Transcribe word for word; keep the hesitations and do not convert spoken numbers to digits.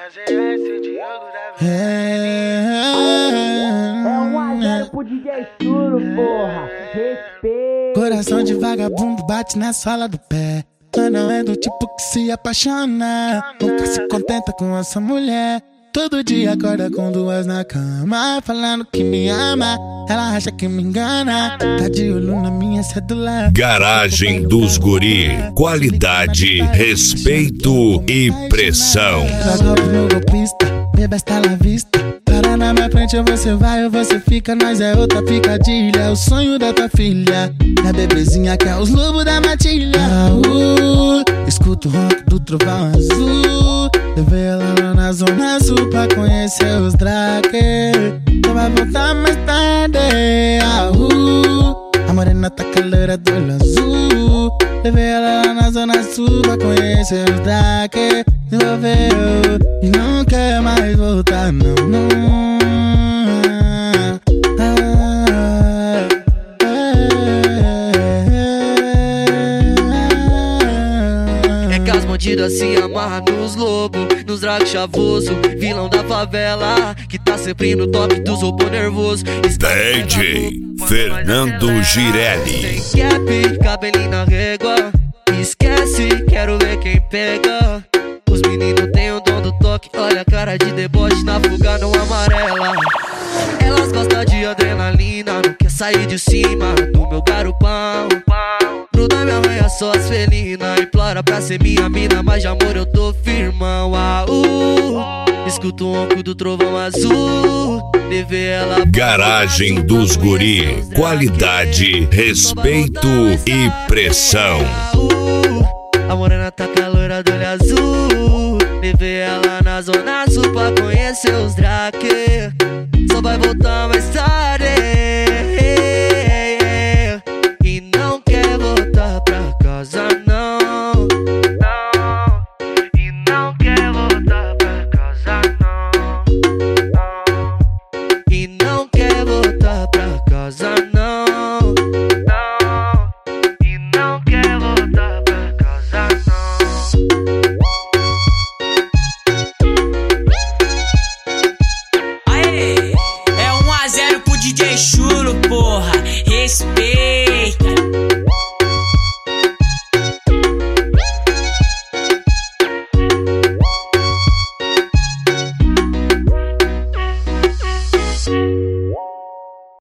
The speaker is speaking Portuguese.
É um a zero pro D J Chulo, porra. Respeito. Coração de vagabundo bate na sola do pé. Mas não é do tipo que se apaixona. Nunca se contenta com essa mulher. Todo dia acorda com duas na cama, falando que me ama. Ela acha que me engana. Tá de olho na minha cédula. Garagem dos Guri. Qualidade, respeito e pressão. Joga pro golpista, beba está na vista. Para na minha frente, ou você vai ou você fica. Nós é outra picadilha, é o sonho da tua filha. Minha bebezinha que é os lobos da matilha. Ah, uh, escuta o ronco do trovão azul. Levei ela lá na zona sul pra conhecer os Drake. Tu vai voltar mais tarde. Ah, uh, a morena tá com a loira do olho azul. Levei ela lá na zona sul pra conhecer os Drake. Desenvolveu e não quer mais voltar, não, não. É que as bandidas se amarram nos lobos, nos drag chavoso, vilão da favela, que tá sempre no top dos robôs nervoso. D J Fernando Girelli. Sem cap, cabelinho na régua. Esquece, quero ver quem pega. Os meninos têm o dom do toque. Olha a cara de deboche na fuga não amarela. Elas gostam de adrenalina, não quer sair de cima do meu garupão. Gruda me arranha só as felinas. Implora pra ser minha mina, mas de amor eu tô firmão. Ah, uh, escuto o ronco do trovão azul. Levei ela. Garagem dos Guri. Qualidade, respeito e pressão. A morena tá com a loira do olho azul. Levei ela na zona sul pra conhecer os Drake. Só vai voltar mais tarde. E não quer voltar pra casa, não. Não. E não quer voltar pra casa, não. Não. E não quer voltar pra casa, não. Não. E não quer voltar pra casa, não. Aê, é um a zero pro D J Chulo, porra. Respeito.